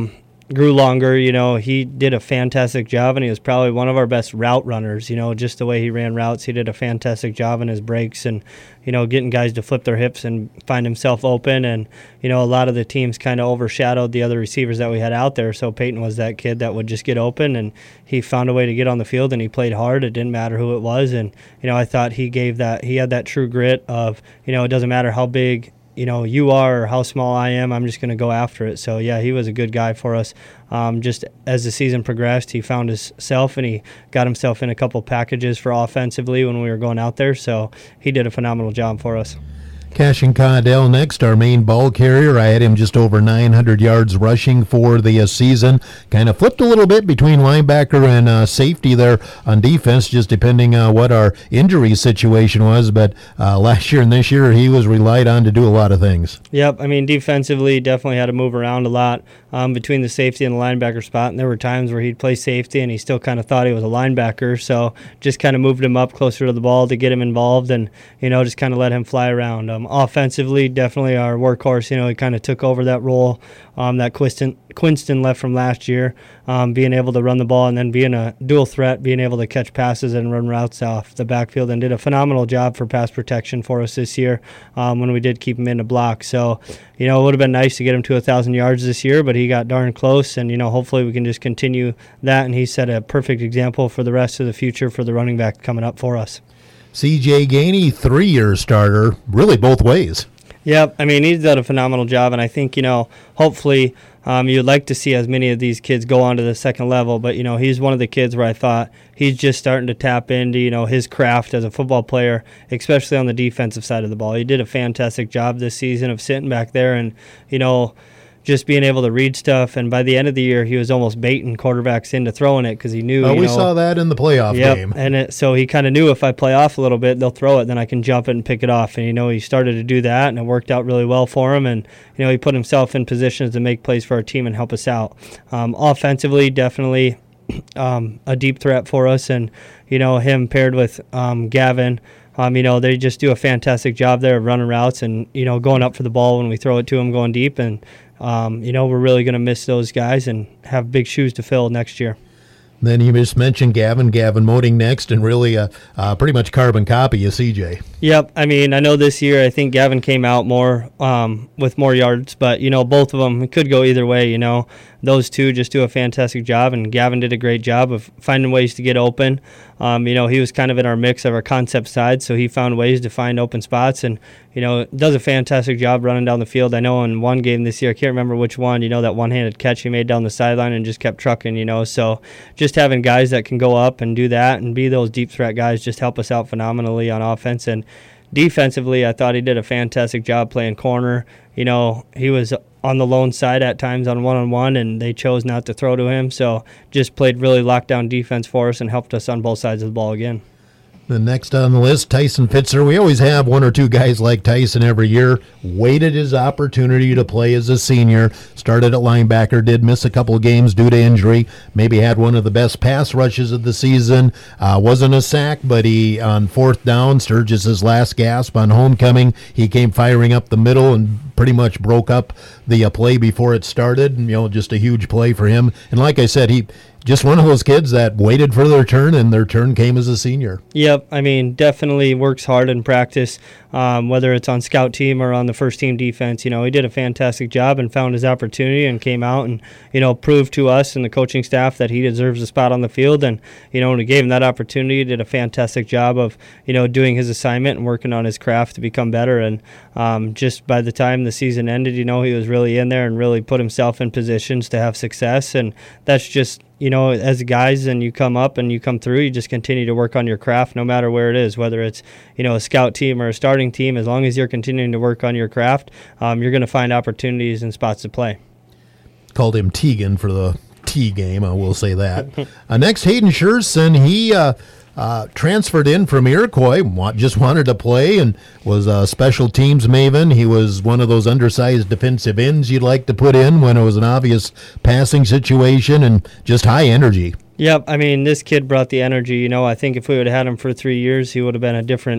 grew longer. You know, he did a fantastic job, and he was probably one of our best route runners. You know, just the way he ran routes, he did a fantastic job in his breaks and, you know, getting guys to flip their hips and find himself open. And, you know, a lot of the teams kind of overshadowed the other receivers that we had out there. So Peyton was that kid that would just get open, and he found a way to get on the field, and he played hard. It didn't matter who it was. And, you know, I thought he gave that, he had that true grit of, you know, it doesn't matter how big, you know, you are or how small I am, I'm just going to go after it. So, yeah, he was a good guy for us. Um, just as the season progressed, he found himself, and he got himself in a couple packages for offensively when we were going out there. So he did a phenomenal job for us. Cashin Caudell next, our main ball carrier. I had him just over nine hundred yards rushing for the uh, season. Kind of flipped a little bit between linebacker and uh, safety there on defense, just depending on uh, what our injury situation was. But uh, last year and this year, he was relied on to do a lot of things. Yep, I mean, defensively, definitely had to move around a lot um, between the safety and the linebacker spot. And there were times where he'd play safety, and he still kind of thought he was a linebacker. So just kind of moved him up closer to the ball to get him involved and, you know, just kind of let him fly around. Um, offensively, definitely our workhorse. You know, he kind of took over that role um, that Quinston, Quinston left from last year, um, being able to run the ball and then being a dual threat, being able to catch passes and run routes off the backfield, and did a phenomenal job for pass protection for us this year um, when we did keep him in a block. So, you know, it would have been nice to get him to one thousand yards this year, but he got darn close, and, you know, hopefully we can just continue that, and he set a perfect example for the rest of the future for the running back coming up for us. C J Gainey, three-year starter, really both ways. Yep, I mean, he's done a phenomenal job, and I think, you know, hopefully um, you'd like to see as many of these kids go on to the second level, but, you know, he's one of the kids where I thought he's just starting to tap into, you know, his craft as a football player, especially on the defensive side of the ball. He did a fantastic job this season of sitting back there and, you know, just being able to read stuff, and by the end of the year, he was almost baiting quarterbacks into throwing it because he knew. Oh, you we know, saw that in the playoff yep, game. and it, so he kind of knew if I play off a little bit, they'll throw it, then I can jump it and pick it off. And, you know, he started to do that, and it worked out really well for him. And, you know, he put himself in positions to make plays for our team and help us out. Um, offensively, definitely um, a deep threat for us, and, you know, him paired with um, Gavin. Um, you know, they just do a fantastic job there of running routes and, you know, going up for the ball when we throw it to them, going deep. And, um, you know, we're really going to miss those guys and have big shoes to fill next year. Then you just mentioned Gavin, Gavin Moting next, and really a, uh, pretty much carbon copy of C J. Yep. I mean, I know this year I think Gavin came out more um, with more yards, but, you know, both of them, it could go either way, you know. Those two just do a fantastic job, and Gavin did a great job of finding ways to get open. Um, you know, he was kind of in our mix of our concept side, so he found ways to find open spots and, you know, does a fantastic job running down the field. I know in one game this year, I can't remember which one, you know, that one-handed catch he made down the sideline and just kept trucking, you know. So just having guys that can go up and do that and be those deep threat guys just help us out phenomenally on offense. And defensively, I thought he did a fantastic job playing corner. You know, he was on the lone side at times on one-on-one, and they chose not to throw to him. So just played really lockdown defense for us and helped us on both sides of the ball again. The next on the list, Tyson Fitzer. We always have one or two guys like Tyson every year. Waited his opportunity to play as a senior. Started at linebacker, did miss a couple of games due to injury. Maybe had one of the best pass rushes of the season. Uh, wasn't a sack, but he, on fourth down, Sturgis' last gasp on homecoming, he came firing up the middle and pretty much broke up the uh, play before it started. You know, just a huge play for him. And like I said, he just one of those kids that waited for their turn, and their turn came as a senior. Yep, I mean, definitely works hard in practice, um, whether it's on scout team or on the first team defense. You know, he did a fantastic job and found his opportunity and came out and, you know, proved to us and the coaching staff that he deserves a spot on the field. And, you know, when we gave him that opportunity, he did a fantastic job of, you know, doing his assignment and working on his craft to become better. And um, just by the time the season ended, you know, he was really in there and really put himself in positions to have success. And that's just, you know, as guys and you come up and you come through, you just continue to work on your craft no matter where it is, whether it's, you know, a scout team or a starting team. As long as you're continuing to work on your craft, um, you're going to find opportunities and spots to play. Called him Teagan for the T game, I will say that. uh, next, Hayden Scherson. He uh, uh, transferred in from Iroquois, just wanted to play, and was a special teams maven. He was one of those undersized defensive ends you'd like to put in when it was an obvious passing situation, and just high energy. Yep, I mean, this kid brought the energy. You know, I think if we would have had him for three years, he would have been a different,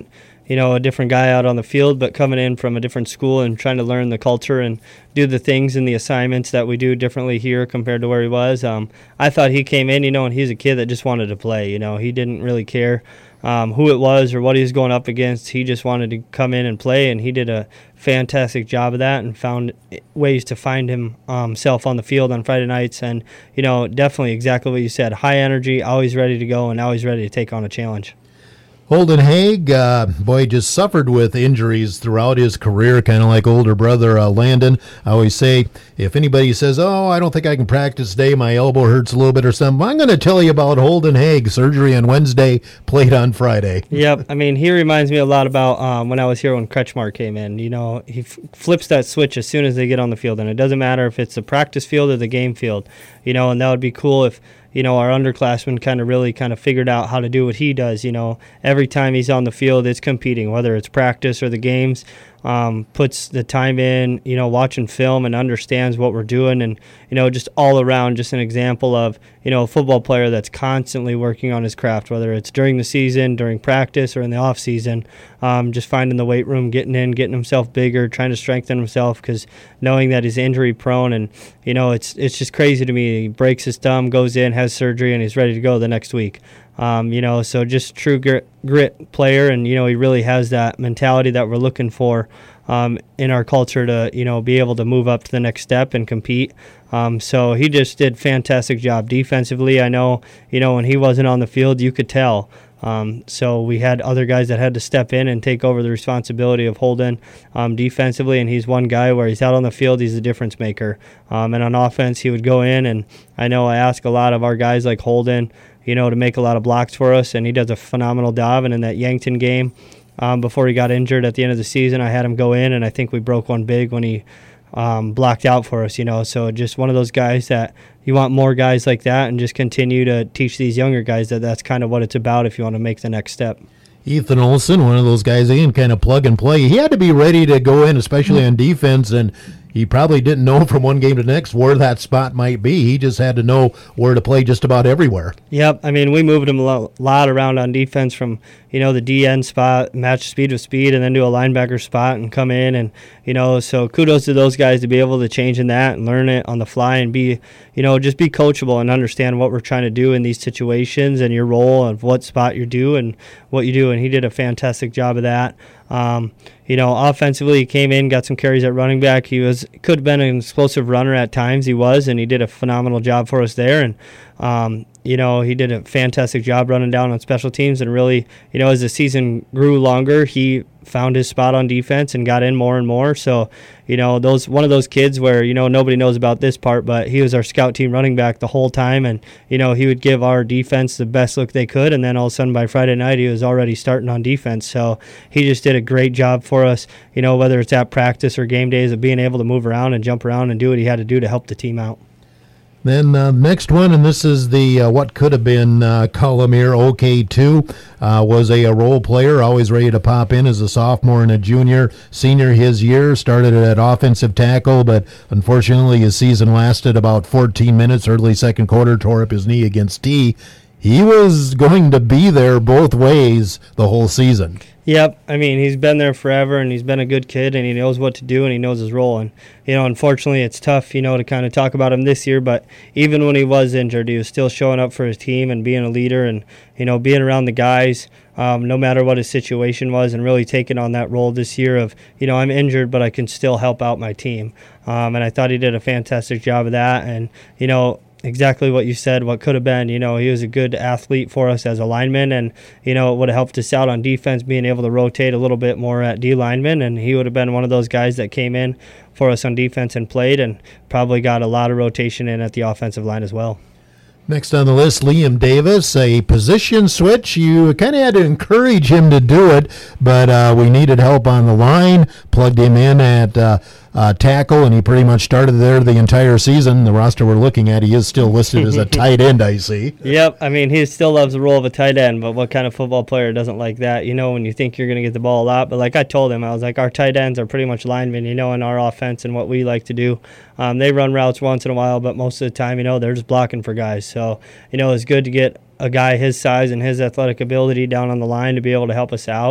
you know, a different guy out on the field, but coming in from a different school and trying to learn the culture and do the things and the assignments that we do differently here compared to where he was. Um, I thought he came in, you know, and he's a kid that just wanted to play. You know, he didn't really care um, who it was or what he was going up against. He just wanted to come in and play, and he did a fantastic job of that and found ways to find himself um, on the field on Friday nights. And, you know, definitely exactly what you said, high energy, always ready to go, and always ready to take on a challenge. Holden Haig, uh, boy, just suffered with injuries throughout his career, kind of like older brother uh, Landon. I always say, if anybody says, oh, I don't think I can practice today, my elbow hurts a little bit or something, I'm going to tell you about Holden Haig. Surgery on Wednesday, played on Friday. Yep. I mean, he reminds me a lot about um, when I was here when Kretschmar came in. You know, he f- flips that switch as soon as they get on the field, and it doesn't matter if it's the practice field or the game field. You know, and that would be cool if, you know, our underclassmen kind of really kind of figured out how to do what he does. You know, every time he's on the field, it's competing, whether it's practice or the games, um, puts the time in, you know, watching film and understands what we're doing. And, you know, just all around, just an example of, you know, a football player that's constantly working on his craft, whether it's during the season, during practice, or in the off season, um, just finding the weight room, getting in, getting himself bigger, trying to strengthen himself, because knowing that he's injury prone. And, you know, it's it's just crazy to me. He breaks his thumb, goes in, has surgery, and he's ready to go the next week. Um, you know, so just true grit, grit player, and, you know, he really has that mentality that we're looking for um, in our culture to, you know, be able to move up to the next step and compete. Um, so he just did fantastic job defensively. I know, you know, when he wasn't on the field, you could tell. Um, so we had other guys that had to step in and take over the responsibility of Holden um, defensively, and he's one guy where he's out on the field, he's a difference maker. Um, and on offense, he would go in, and I know I ask a lot of our guys like Holden, you know, to make a lot of blocks for us, and he does a phenomenal job. And in that Yankton game, um, before he got injured at the end of the season, I had him go in, and I think we broke one big when he um, blocked out for us, you know. So just one of those guys that you want more guys like that, and just continue to teach these younger guys that that's kind of what it's about if you want to make the next step. Ethan Olson, one of those guys, they can kind of plug and play. He had to be ready to go in, especially on defense, and he probably didn't know from one game to the next where that spot might be. He just had to know where to play just about everywhere. Yep. I mean, we moved him a lot around on defense from, you know, the D N spot, match speed with speed, and then do a linebacker spot and come in. And, you know, so kudos to those guys to be able to change in that and learn it on the fly and be, you know, just be coachable and understand what we're trying to do in these situations and your role of what spot you do and what you do. And he did a fantastic job of that. Um, you know, offensively, he came in, got some carries at running back. He was could have been an explosive runner at times. He was, and he did a phenomenal job for us there. And, um, you know, he did a fantastic job running down on special teams. And really, you know, as the season grew longer, he found his spot on defense and got in more and more. So, you know, those one of those kids where, you know, nobody knows about this part, but he was our scout team running back the whole time. And, you know, he would give our defense the best look they could. And then all of a sudden by Friday night, he was already starting on defense. So he just did a great job for us, you know, whether it's at practice or game days, of being able to move around and jump around and do what he had to do to help the team out. Then uh, next one, and this is the uh, what could have been uh, column here, O K two, uh, was a, a role player, always ready to pop in as a sophomore and a junior. Senior his year, started at offensive tackle, but unfortunately his season lasted about fourteen minutes, early second quarter, tore up his knee against T. He was going to be there both ways the whole season. Yep. I mean, he's been there forever, and he's been a good kid, and he knows what to do, and he knows his role. And, you know, unfortunately, it's tough, you know, to kind of talk about him this year, but even when he was injured, he was still showing up for his team and being a leader and, you know, being around the guys, um, no matter what his situation was, and really taking on that role this year of, you know, I'm injured, but I can still help out my team. Um, and I thought he did a fantastic job of that. And, you know, exactly what you said, what could have been. You know, he was a good athlete for us as a lineman, and, you know, it would have helped us out on defense, being able to rotate a little bit more at D lineman, and he would have been one of those guys that came in for us on defense and played, and probably got a lot of rotation in at the offensive line as well. Next on the list, Liam Davis, a position switch. You kind of had to encourage him to do it, but uh, we needed help on the line, plugged him in at uh, uh, tackle, and he pretty much started there the entire season. The roster we're looking at, he is still listed as a tight end, I see. Yep, I mean, he still loves the role of a tight end, but what kind of football player doesn't like that? You know, when you think you're going to get the ball a lot, but like I told him, I was like, our tight ends are pretty much linemen, you know, in our offense and what we like to do. Um, they run routes once in a while, but most of the time, you know, they're just blocking for guys. So, you know, it's good to get a guy his size and his athletic ability down on the line to be able to help us out.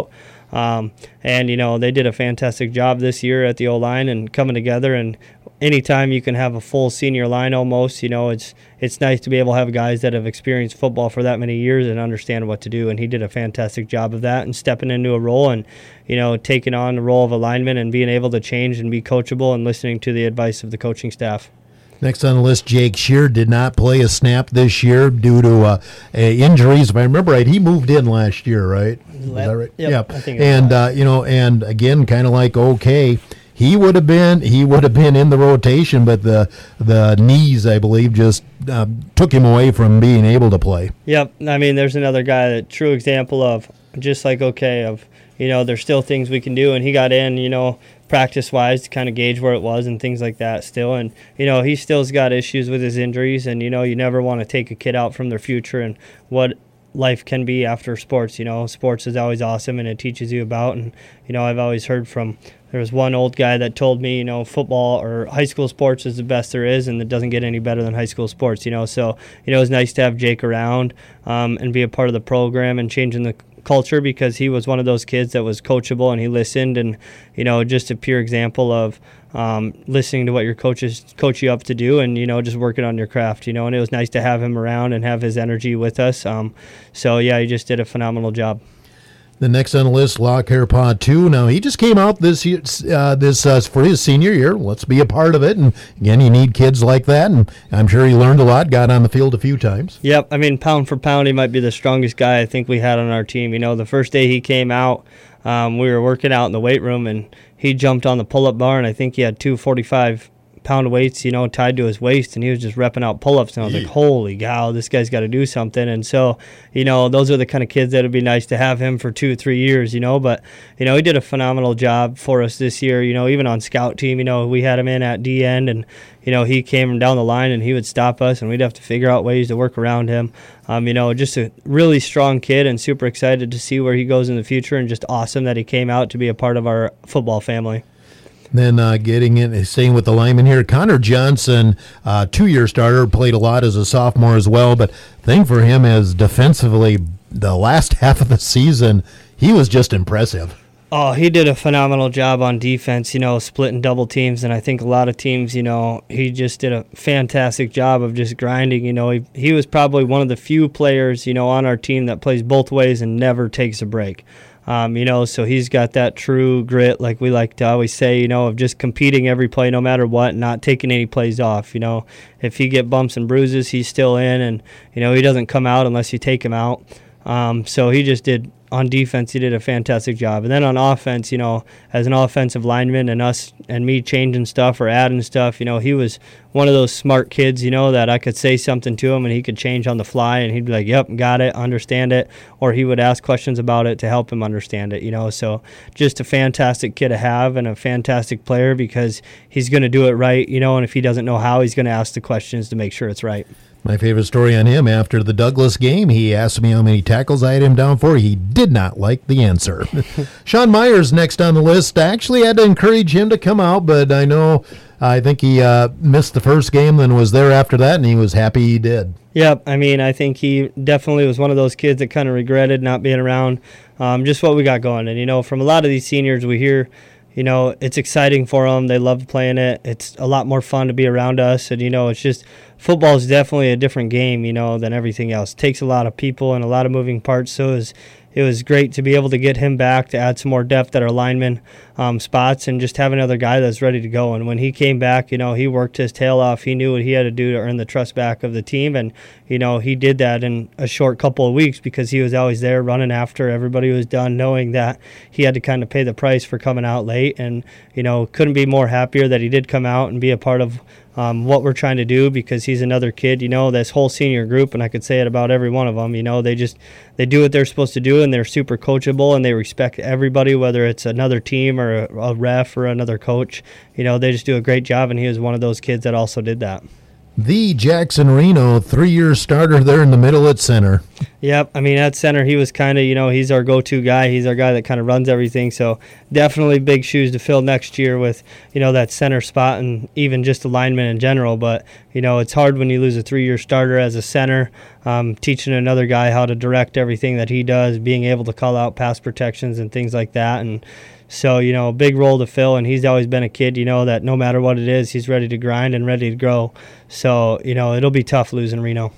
Um, and, you know, they did a fantastic job this year at the O-line and coming together. And anytime you can have a full senior line almost, you know, it's it's nice to be able to have guys that have experienced football for that many years and understand what to do. And he did a fantastic job of that and stepping into a role and, you know, taking on the role of a lineman and being able to change and be coachable and listening to the advice of the coaching staff. Next on the list, Jake Shear did not play a snap this year due to uh, uh, injuries. If I remember right, he moved in last year, right? Is that right? Yep. Yep. I think and uh, you know, and again, kind of like okay, he would have been he would have been in the rotation, but the the knees, I believe, just uh, took him away from being able to play. Yep. I mean, there's another guy, that true example of just like okay, of you know, there's still things we can do, and he got in, you know, practice-wise to kind of gauge where it was and things like that still. And, you know, he still's got issues with his injuries, and, you know, you never want to take a kid out from their future and what life can be after sports. You know, sports is always awesome, and it teaches you about. And, you know, I've always heard from, there was one old guy that told me, you know, football or high school sports is the best there is, and it doesn't get any better than high school sports, you know. So, you know, it was nice to have Jake around um, and be a part of the program and changing the culture, because he was one of those kids that was coachable and he listened, and you know, just a pure example of um, listening to what your coaches coach you up to do, and you know, just working on your craft, you know. And it was nice to have him around and have his energy with us. Um, so yeah, he just did a phenomenal job. The next on the list, Lockhair Pod two. Now, he just came out this year, uh, this uh, for his senior year. Let's be a part of it. And, again, you need kids like that. And I'm sure he learned a lot, got on the field a few times. Yep. I mean, pound for pound, he might be the strongest guy I think we had on our team. You know, the first day he came out, um, we were working out in the weight room, and he jumped on the pull-up bar, and I think he had two forty-five pound weights, you know, tied to his waist, and he was just repping out pull-ups, and I was like, holy cow, this guy's got to do something. And so, you know, those are the kind of kids that would be nice to have him for two, three years, you know. But, you know, he did a phenomenal job for us this year, you know, even on scout team, you know, we had him in at D end, and, you know, he came down the line and he would stop us, and we'd have to figure out ways to work around him. Um, you know, just a really strong kid, and super excited to see where he goes in the future, and just awesome that he came out to be a part of our football family. Then uh, getting in, staying with the lineman here, Connor Johnson, uh, two-year starter, played a lot as a sophomore as well. But thing for him is defensively, the last half of the season, he was just impressive. Oh, he did a phenomenal job on defense, you know, splitting double teams. And I think a lot of teams, you know, he just did a fantastic job of just grinding. You know, he, he was probably one of the few players, you know, on our team that plays both ways and never takes a break. Um, you know, so he's got that true grit, like we like to always say, you know, of just competing every play no matter what, not taking any plays off. You know, if he get bumps and bruises, he's still in, and, you know, he doesn't come out unless you take him out. Um, so he just did, on defense, he did a fantastic job. And then on offense, you know, as an offensive lineman and us and me changing stuff or adding stuff, you know, he was one of those smart kids, you know, that I could say something to him and he could change on the fly, and he'd be like, yep, got it, understand it. Or he would ask questions about it to help him understand it, you know. So just a fantastic kid to have, and a fantastic player, because he's going to do it right, you know, and if he doesn't know how, he's going to ask the questions to make sure it's right. My favorite story on him, after the Douglas game, he asked me how many tackles I had him down for. He did not like the answer. Sean Myers next on the list. I actually had to encourage him to come out, but I know I think he uh, missed the first game, then was there after that, and he was happy he did. Yep, I mean, I think he definitely was one of those kids that kind of regretted not being around, um, just what we got going. And, you know, from a lot of these seniors we hear, you know, it's exciting for them. They love playing it. It's a lot more fun to be around us. And, you know, it's just, football is definitely a different game, you know, than everything else. It takes a lot of people and a lot of moving parts. So it was, it was great to be able to get him back, to add some more depth at our lineman um, spots, and just have another guy that's ready to go. And when he came back, you know, he worked his tail off. He knew what he had to do to earn the trust back of the team. And, you know, he did that in a short couple of weeks, because he was always there running after everybody was done, knowing that he had to kind of pay the price for coming out late. And, you know, couldn't be more happier that he did come out and be a part of Um, what we're trying to do, because he's another kid, you know, this whole senior group, and I could say it about every one of them, you know, they just, they do what they're supposed to do, and they're super coachable, and they respect everybody, whether it's another team or a, a ref or another coach. You know, they just do a great job, and he was one of those kids that also did that. The Jackson Reno, three-year starter there in the middle at center. Yep, I mean, at center, he was kind of, you know, he's our go-to guy. He's our guy that kind of runs everything. So definitely big shoes to fill next year with, you know, that center spot and even just alignment in general. But, you know, it's hard when you lose a three-year starter as a center, um, teaching another guy how to direct everything that he does, being able to call out pass protections and things like that. And so, you know, a big role to fill, and he's always been a kid, you know, that no matter what it is, he's ready to grind and ready to grow. So, you know, it'll be tough losing Reno.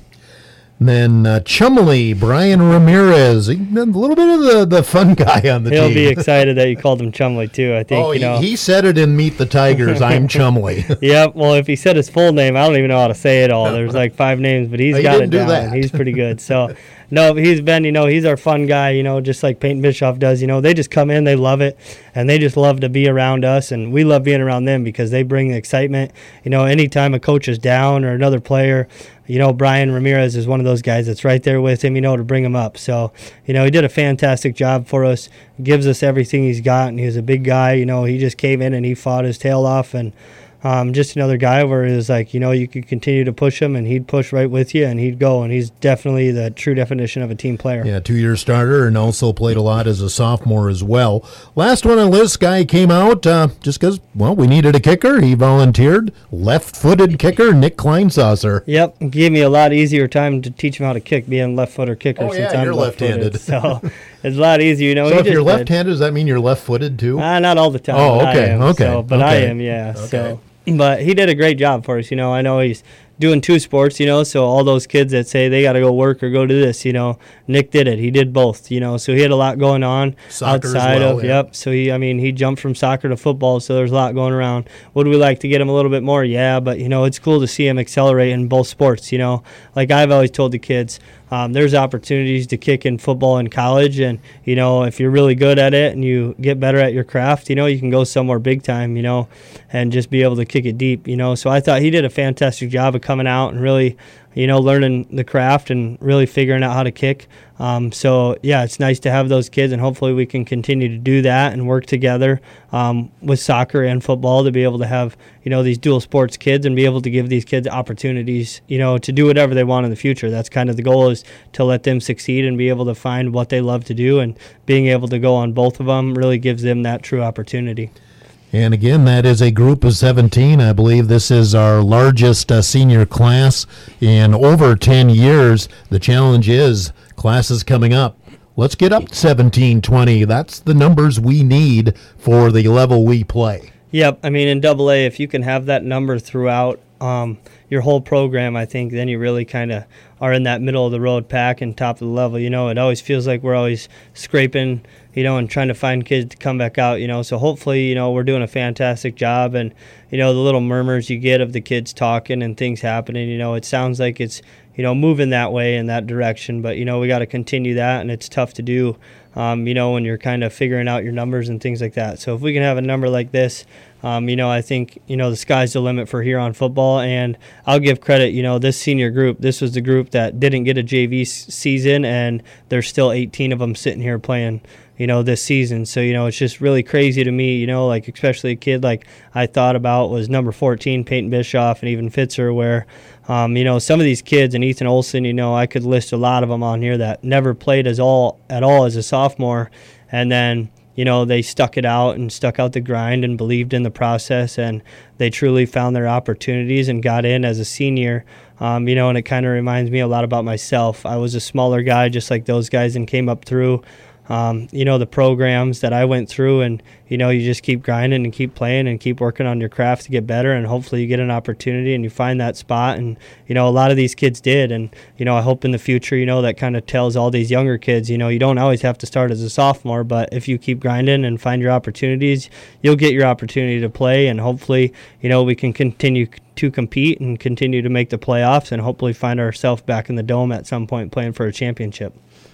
Then uh, Chumley, Brian Ramirez, a little bit of the, the fun guy on the He'll team. be excited that you called him Chumley, too, I think. Oh, you know. he, he said it in Meet the Tigers, I'm Chumley. Yep, well, if he said his full name, I don't even know how to say it all. There's like five names, but he's he got it didn't do down. that. He's pretty good. So, no, he's been, you know, he's our fun guy, you know, just like Peyton Bischoff does. You know, they just come in, they love it, and they just love to be around us, and we love being around them because they bring the excitement. You know, anytime a coach is down or another player, you know, Brian Ramirez is one of those guys that's right there with him, you know, to bring him up. So, you know, he did a fantastic job for us, gives us everything he's got, and he's a big guy. You know, he just came in and he fought his tail off, and um, just another guy where it was like, you know, you could continue to push him, and he'd push right with you, and he'd go, and he's definitely the true definition of a team player. Yeah, two-year starter, and also played a lot as a sophomore as well. Last one on the list, guy came out uh, just because, well, we needed a kicker. He volunteered. Left-footed kicker, Nick Kleinsasser. Yep, gave me a lot easier time to teach him how to kick, being a left-footer kicker. Oh, since yeah, I'm you're left-footed. left-handed. So it's a lot easier, you know. So he if you're just did. left-handed, does that mean you're left-footed too? Uh, not all the time. Oh, but okay, I am, okay, so, but I okay. am, yeah. Okay. So, but he did a great job for us. You know, I know he's doing two sports. You know, so all those kids that say they got to go work or go to this, you know, Nick did it. He did both. You know, so he had a lot going on Soccer as outside well, of yeah. yep. So he, I mean, he jumped from soccer to football. So there's a lot going around. Would we like to get him a little bit more? Yeah, but you know, it's cool to see him accelerate in both sports. You know, like I've always told the kids. Um, there's opportunities to kick in football in college, and you know, if you're really good at it and you get better at your craft, you know, you can go somewhere big time, you know, and just be able to kick it deep, you know. So I thought he did a fantastic job of coming out and really, you know, learning the craft and really figuring out how to kick. Um, so, yeah, it's nice to have those kids, and hopefully we can continue to do that and work together um, with soccer and football to be able to have, you know, these dual sports kids and be able to give these kids opportunities, you know, to do whatever they want in the future. That's kind of the goal, is to let them succeed and be able to find what they love to do, and being able to go on both of them really gives them that true opportunity. And again, that is a group of seventeen. I believe this is our largest uh, senior class in over ten years. The challenge is classes coming up. Let's get up to seventeen, twenty. That's the numbers we need for the level we play. Yep. I mean, in double A, if you can have that number throughout um, your whole program, I think then you really kind of are in that middle of the road pack and top of the level. You know, it always feels like we're always scraping, you know, and trying to find kids to come back out, you know. So hopefully, you know, we're doing a fantastic job. And, you know, the little murmurs you get of the kids talking and things happening, you know, it sounds like it's, you know, moving that way in that direction. But, you know, we got to continue that, and it's tough to do, um, you know, when you're kind of figuring out your numbers and things like that. So if we can have a number like this, um, you know, I think, you know, the sky's the limit for Huron football. And I'll give credit, you know, this senior group, this was the group that didn't get a J V s- season, and there's still eighteen of them sitting here playing, you know, this season. So, you know, it's just really crazy to me, you know, like especially a kid like I thought about was number fourteen, Peyton Bischoff, and even Fitzer, where, um, you know, some of these kids, and Ethan Olson, you know, I could list a lot of them on here that never played as all at all as a sophomore. And then, you know, they stuck it out and stuck out the grind and believed in the process, and they truly found their opportunities and got in as a senior. Um, you know, and it kind of reminds me a lot about myself. I was a smaller guy just like those guys and came up through, um, you know, the programs that I went through, and, you know, you just keep grinding and keep playing and keep working on your craft to get better, and hopefully you get an opportunity and you find that spot. And, you know, a lot of these kids did, and, you know, I hope in the future, you know, that kind of tells all these younger kids, you know, you don't always have to start as a sophomore, but if you keep grinding and find your opportunities, you'll get your opportunity to play, and hopefully, you know, we can continue to compete and continue to make the playoffs and hopefully find ourselves back in the Dome at some point playing for a championship.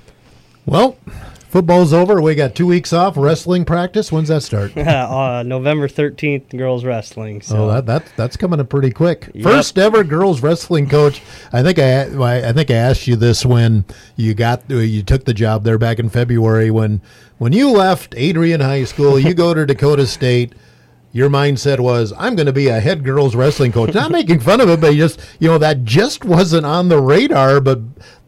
Well, football's over. We got two weeks off. Wrestling practice. When's that start? uh, November thirteenth, girls wrestling. So. Oh, that, that that's coming up pretty quick. Yep. First ever girls wrestling coach. I think I I think I asked you this when you got you took the job there back in February when when you left Adrian High School. You go to Dakota State. your mindset was, I'm going to be a head girls wrestling coach. Not making fun of it, but just, you know, that just wasn't on the radar. But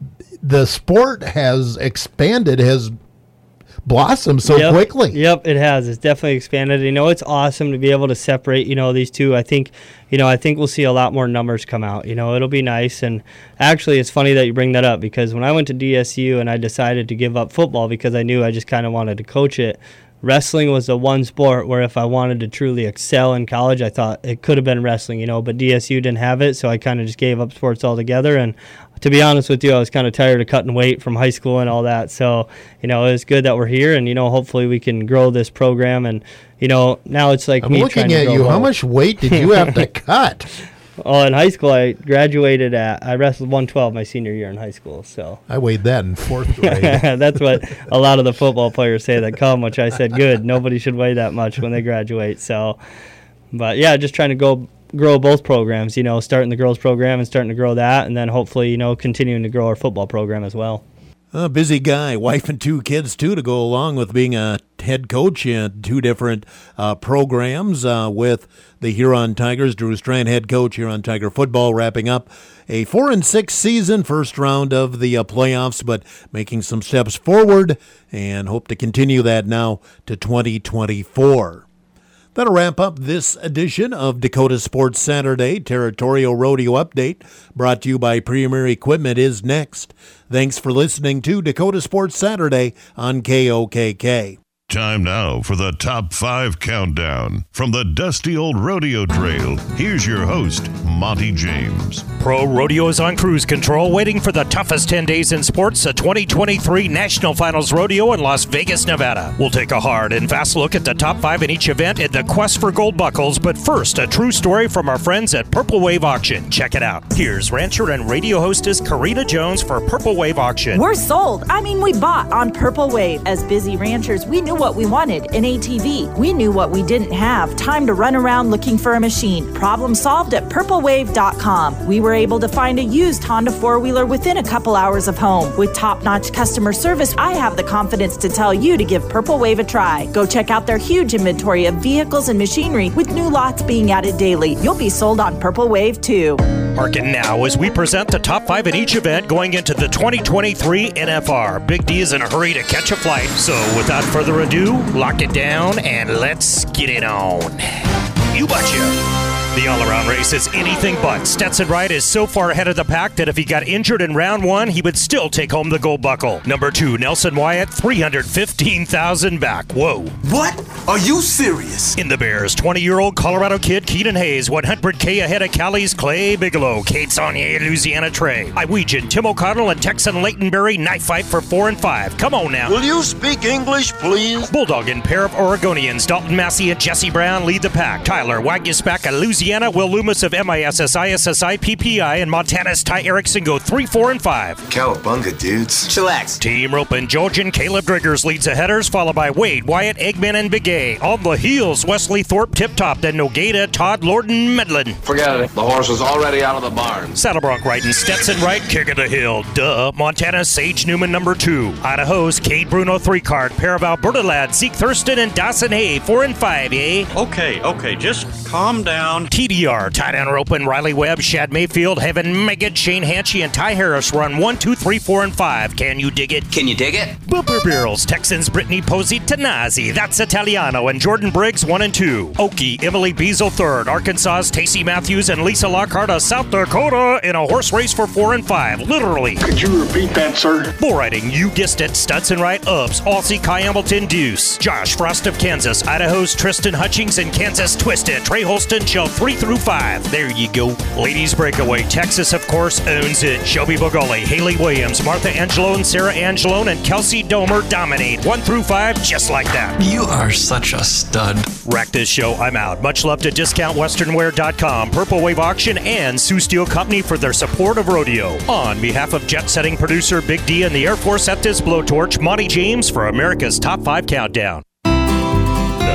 the sport has expanded, has blossomed so yep. quickly. Yep, it has. It's definitely expanded. You know, it's awesome to be able to separate, you know, these two. I think, you know, I think we'll see a lot more numbers come out. You know, it'll be nice. And actually, it's funny that you bring that up, because when I went to D S U and I decided to give up football because I knew I just kind of wanted to coach it, wrestling was the one sport where if I wanted to truly excel in college, I thought it could have been wrestling, you know, but D S U didn't have it, so I kind of just gave up sports altogether. And to be honest with you, I was kind of tired of cutting weight from high school and all that. So, you know, it's good that we're here, and, you know, hopefully we can grow this program. And, you know, now it's like I'm me looking trying at to you. grow How both. much weight did you have to cut? Well, in high school, I graduated at, I wrestled one twelve my senior year in high school. So I weighed that in fourth grade. That's what a lot of the football players say that come, which I said, good. Nobody should weigh that much when they graduate. So, but yeah, just trying to go grow both programs, you know, starting the girls program and starting to grow that, and then hopefully, you know, continuing to grow our football program as well. A busy guy, wife and two kids, too, to go along with being a head coach in two different uh, programs uh, with the Huron Tigers. Drew Strand, head coach, Huron Tiger football, wrapping up a four and six season, first round of the uh, playoffs, but making some steps forward and hope to continue that now to twenty twenty-four. That'll wrap up this edition of Dakota Sports Saturday. Territorial Rodeo Update, brought to you by Premier Equipment, is next. Thanks for listening to Dakota Sports Saturday on K O K K. Time now for the Top five Countdown. From the dusty old rodeo trail, here's your host, Monty James. Pro Rodeo is on cruise control, waiting for the toughest ten days in sports, the twenty twenty-three National Finals Rodeo in Las Vegas, Nevada. We'll take a hard and fast look at the top five in each event in the quest for gold buckles, but first, a true story from our friends at Purple Wave Auction. Check it out. Here's rancher and radio hostess Karina Jones for Purple Wave Auction. We're sold. I mean, we bought on Purple Wave. As busy ranchers, we knew what we wanted, an A T V. We knew what we didn't have, time to run around looking for a machine. Problem solved at purple wave dot com. We were able to find a used Honda four-wheeler within a couple hours of home. With top-notch customer service, I have the confidence to tell you to give Purple Wave a try. Go check out their huge inventory of vehicles and machinery with new lots being added daily. You'll be sold on Purple Wave too. Markin now as we present the top five in each event going into the twenty twenty-three N F R. Big D is in a hurry to catch a flight, so without further ado, lock it down and let's get it on. You betcha. The all-around race is anything but. Stetson Wright is so far ahead of the pack that if he got injured in round one, he would still take home the gold buckle. Number two, Nelson Wyatt, three hundred fifteen thousand back. Whoa. What? Are you serious? In the Bears, twenty-year-old Colorado kid Keaton Hayes, one hundred K ahead of Cali's Clay Bigelow, Kate Saunier, Louisiana Trey. Iwegian, Tim O'Connell, and Texan Leighton Berry knife fight for four and five. Come on now. Will you speak English, please? Bulldog and pair of Oregonians, Dalton Massey and Jesse Brown lead the pack. Tyler Wagyuspak of Louisiana, Will Loomis of M I S S I S S I P P I, and Montana's Ty Erickson go three, four, and five. Cowabunga, dudes. Chillax. Team Rope and Georgian Caleb Driggers leads the headers, followed by Wade, Wyatt, Eggman, and Big A. On the heels, Wesley Thorpe, Tip Top, then Nogata, Todd, Lorden, Medlin. Forget it. The horse was already out of the barn. Saddle Bronc riding Stetson Wright, Kick of the Hill. Duh. Montana's Sage Newman, number two. Idaho's Cade Bruno, three card. Pair of Alberta lads, Zeke Thurston and Dawson Hay, four and five, eh? Okay, okay, just calm down. T D R, Tight End Rope and Riley Webb, Shad Mayfield, Heaven Meggett, Shane Hanchy, and Ty Harris run one, two, three, four, and five. Can you dig it? Can you dig it? Booper Barrels, Texans, Brittany Posey, Tanazzi, That's Italiano, and Jordan Briggs, one and two. Okie, Emily Beazle, third. Arkansas's Tacey Matthews and Lisa Lockhart of South Dakota in a horse race for four and five. Literally. Could you repeat that, sir? Bull riding, you guessed it. Studson Wright, Ubbs, Aussie, Kai Hamilton, Deuce. Josh Frost of Kansas, Idaho's Tristan Hutchings, and Kansas Twisted. Trey Holston, show three through five. There you go. Ladies breakaway, Texas, of course, owns it. Shelby Bogoli, Haley Williams, Martha Angelo, and Sarah Angelo, and Kelsey Domer dominate. One through five, just like that. You are such a stud. Rack this show, I'm out. Much love to discount western wear dot com, Purple Wave Auction, and Sioux Steel Company for their support of rodeo. On behalf of jet-setting producer Big D and the Air Force at this blowtorch, Monty James for America's Top five Countdown. The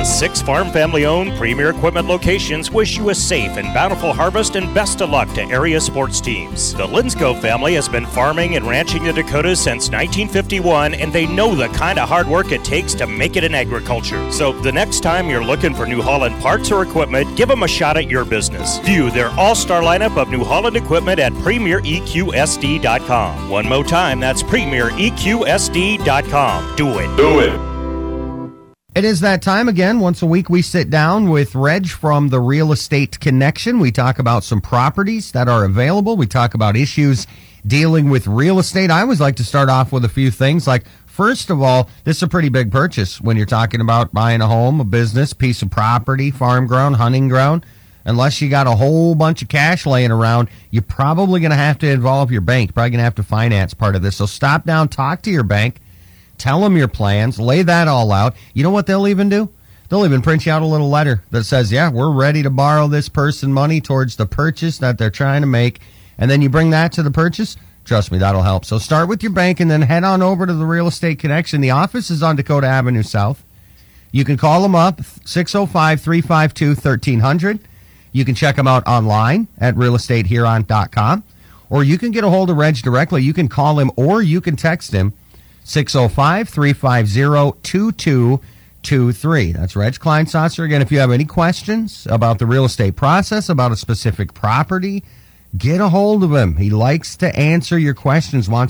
The six farm family-owned Premier Equipment locations wish you a safe and bountiful harvest and best of luck to area sports teams. The Linsco family has been farming and ranching the Dakotas since nineteen fifty-one, and they know the kind of hard work it takes to make it in agriculture. So the next time you're looking for New Holland parts or equipment, give them a shot at your business. View their all-star lineup of New Holland equipment at premier e q s d dot com. One more time, that's premier e q s d dot com. Do it. Do it. It is that time again. Once a week we sit down with Reg from the Real Estate Connection. We talk about some properties that are available. We talk about issues dealing with real estate. I always like to start off with a few things like, first of all, this is a pretty big purchase when you're talking about buying a home, a business, piece of property, farm ground, hunting ground. Unless you got a whole bunch of cash laying around, you're probably going to have to involve your bank. Probably going to have to finance part of this. So stop down, talk to your bank, tell them your plans, lay that all out. You know what they'll even do? They'll even print you out a little letter that says, yeah, we're ready to borrow this person money towards the purchase that they're trying to make. And then you bring that to the purchase. Trust me, that'll help. So start with your bank and then head on over to the Real Estate Connection. The office is on Dakota Avenue South. You can call them up, six oh five, three five two, one three hundred. You can check them out online at real estate huron dot com, or you can get a hold of Reg directly. You can call him or you can text him, six oh five, three five zero, two two two three. That's Reg Kleinsasser. Again, if you have any questions about the real estate process, about a specific property, get a hold of him. He likes to answer your questions, wants